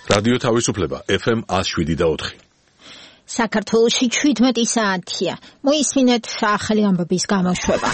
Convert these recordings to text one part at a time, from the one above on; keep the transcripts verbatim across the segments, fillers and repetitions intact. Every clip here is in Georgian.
რადიო თავისუფლება F M one oh seven და four. საქართველოში seventeen საათია. მოისმინეთ ახალი ამბების გამოშვება.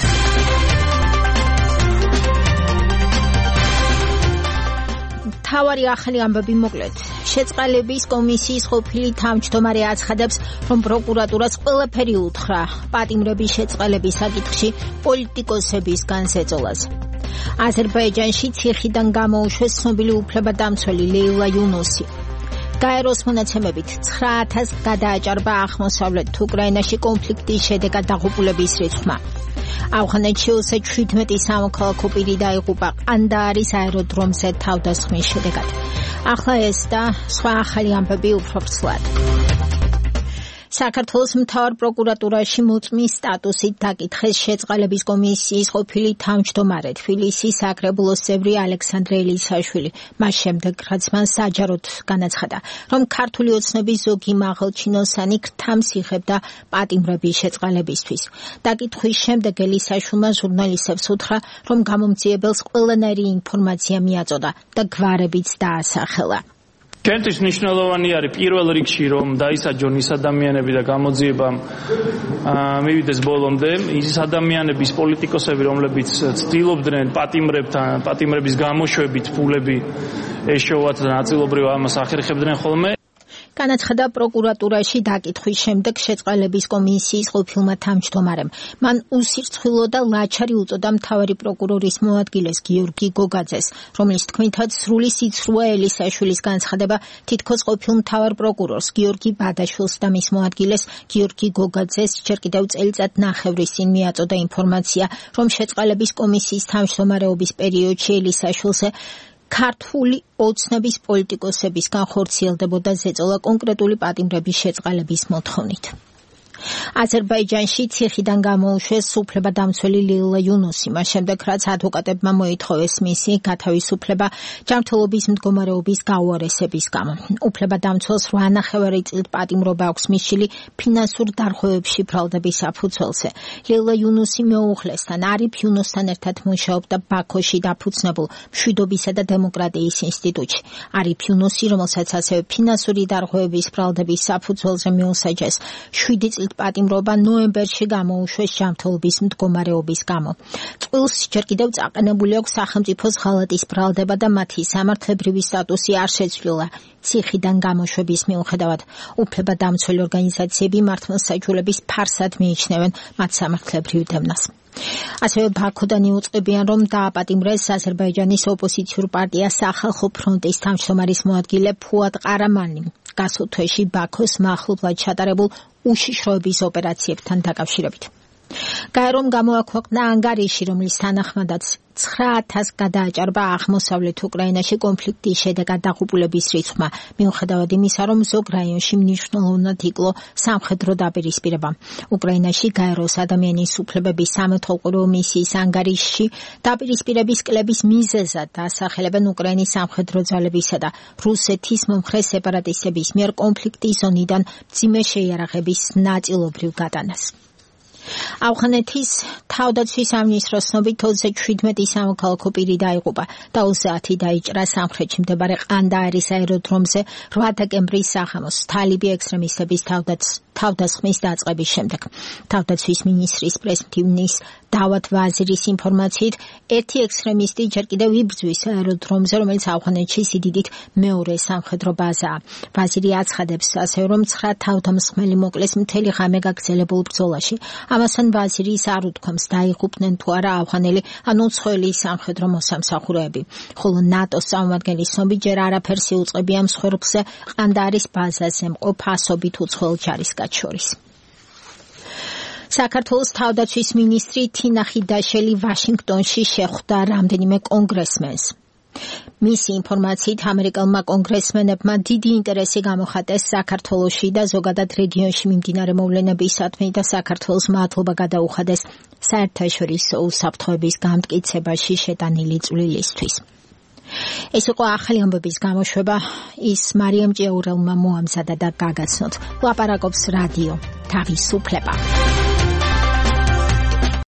თავარი ახალი ამბები მოკლედ. შეწყალების კომისიის ყოფილი თავმჯდომარე აცხადებს, რომ პროკურატურას ყველაფერი უთხრა პატიმრების შეწყალების საკითხში პოლიტიკოსებისგან ზეწოლას. აზერბაიჯანში ციხიდან გამოუშვეს ცნობილი უფლებადამცველი ლეილა იუნუსი. გაეროს მონაცემებით nine thousand გადააჭარბა აღმოსავლეთ უკრაინაში კონფლიქტის შედეგად დაღუპულების რიცხვმა. ავღანეთში seventeen სამოქალაქო პირი დაიღუპა ყანდაარის აეროდრომზე თავდასხმის შედეგად. ახლა ეს და სხვა ახალი ამბები უფრო ვრცლად. საქართველოს მთავარ პროკურატურაში მოწმის სტატუსით დაკითხეს შეწყალების კომისიის ყოფილი თავმჯდომარე თბილისის საკრებულოს წევრი ალექსანდრე ელისაშვილი. მას შემდეგ რაც მან საჯაროდ განაცხადა, რომ ქართული ოცნების ზოგი მაღალჩინოსანი ქრთამს იღებდა პატიმრების შეწყალებისთვის. დაკითხვის შემდეგ ელისაშვილმა ჟურნალისტებს უთხრა, რომ გამომძიებელს ყველანაირი ინფორმაცია მიაწოდა და გვარებიც დაასახელა. Kentis ნიშნულოვანი არის პირველ რიგში რომ დაისაჯონ ის ადამიანები და გამოძიებამ მივიდეს ბოლომდე ის ადამიანების პოლიტიკოსები რომლებიც ცდილობდნენ პატიმრებთან პატიმრების გამოშვებით ფულები ეშოვათ და ნაწილობრივ ამას ახერხებდნენ ხოლმე. განაცხადა პროკურატურაში დაკითხვის შემდეგ შეწყალების კომისიის ყოფილმა თავმჯდომარემ. მან უსირცხვილო და ლაჩარი უწოდა მთავარი პროკურორის მოადგილეს გიორგი გოგაძეს, რომლის თქმითაც სრული სიცრუა ელისაშვილის განცხადება თითქოს ყოფილ მთავარ პროკურორს გიორგი ბადაშვილს და მის მოადგილეს გიორგი გოგაძეს ჯერ კიდევ წელიწად ნახევრის წინ მიაწოდა ინფორმაცია, რომ შეწყალების კომისიის თავმჯდომარეობის პერიოდში ელისაშვილზე ქართული ოცნების პოლიტიკოსებისგან ხორციელდებოდა ზეწოლა კონკრეტული პატიმრების შეწყალების მოთხოვნით. აზერბაიჯანში ციხიდან გამოუშვეს უფლებადამცველი ლეილა იუნუსი, მას შემდეგ რაც ადვოკატებმა მოითხოვეს მისი გათავისუფლება ჯანმრთელობის მდგომარეობის გაუარესების გამო. უფლებადამცველს რვა ნახევარი წლით პატიმრობა აქვს მისული ფინანსურ დარღვევებში ბრალდების საფუძველზე. ლეილა იუნუსი მეუღლესთან არიფ იუნუსთან ერთად მუშაობდა ბაქოში დაფუძნებულ მშვიდობისა და დემოკრატიის ინსტიტუტში. არიფ იუნუსი, რომელსაც ასევე ფინანსური დარღვევების ბრალდების საფუძველზე მიუსაჯეს შვიდი წლით პატიმრობა ნოემბერში გამოუშვეს ჯანმრთელობის მდგომარეობის გამო. წყვილს ჯერ კიდევ წაყენებული აქვს სახელმწიფოს ღალატის ბრალდება და მათი სამართლებრივი სტატუსი არ შეცვლილა ციხიდან გამოშვების მიუხედავად. უფლებადამცველი ორგანიზაციები მართლმსაჯულების ფარსად მიიჩნევენ მათ სამართლებრივ დევნას. ასევე ბაქოდან იუწყებიან, რომ დააპატიმრეს აზერბაიჯანის ოპოზიციურ პარტია სახალხო ფრონტის თავმჯდომარის მოადგილე ფუად ყარამანი. გასულ თვეში ბაქოს მახლობლად ჩატარებულ უშიშროების ოპერაციებთან დაკავშირებით. გაერომ გამოაქვეყნა ანგარიში, რომლის თანახმადაც nine thousand გადააჭარბა აღმოსავლეთ უკრაინაში კონფლიქტის შედეგად დაღუპულების რიცხვმა, მიუხედავად იმისა, რომ ზოგ რაიონში მნიშვნელოვნად იკლო სამხედრო დაპირისპირება. უკრაინაში გაეროს ადამიანის უფლებების სამეთვალყურო მისიის ანგარიშში დაპირისპირების კლების მიზეზად დასახელებენ უკრაინის სამხედრო ძალებისა და რუსეთის მომხრე სეპარატისტების მიერ კონფლიქტის ზონიდან მძიმე შეიარაღების ნაწილობრივ გადანას. ავღანეთის თავდაცვის სამინისტროს ცნობით seventeen სამოქალაქო პირი დაიღუპა და twenty დაიჭრა სამხრეთში მდებარე ყანდაარის აეროდრომზე eight დეკემბრის სახამოს თალიბი ექსტრემისტების თავდასხმის დაწყების შემდეგ. თავდაცვის მინისტრის პრესმდივნის დავათ ვაზირის ინფორმაციით ერთი ექსტრემისტი ჯერ კიდევ იბრძვის აეროდრომზე, რომელიც ავღანეთში სიდიდით მეორე სამხედრო ბაზაა. ვაზირი აცხადებს ასევე, რომ nine თავდამსხმელი მოკლეს მთელი ღამე გაგრძელებულ ბრძოლაში. ამასთან ვაზირის არ უთქვამს დაიღუპნენ თუ არა ავღანელი ან უცხოელი სამხედრო მოსამსახურეები, ხოლო ნატოს წარმომადგენლის ცნობით ჯერ არაფერს იუწყებია მსხვერპლზე ყანდაარის ბაზაზე მყოფ ასობით უცხოელ ჯარისკაცს შორის. საქართველოს თავდაცვის მინისტრი თინა ხიდაშელი ვაშინგტონში შეხვდა რამდენიმე კონგრესმენს. მისი ინფორმაციით ამერიკელმა კონგრესმენებმა დიდი ინტერესი გამოხატეს საქართველოში და ზოგადად რეგიონში მიმდინარე მოვლენებისადმი და საქართველოს მადლობა გადაუხადეს საერთაშორისო უსაფრთხოების გამტკიცებაში შეტანილი წვლილისთვის. ეს იყო ახალი ამბების გამოშვება, ის მარიამ ჭიაურელმა მოამზადა და გაგაცნოთ. ლაპარაკობს რადიო თავისუფლება.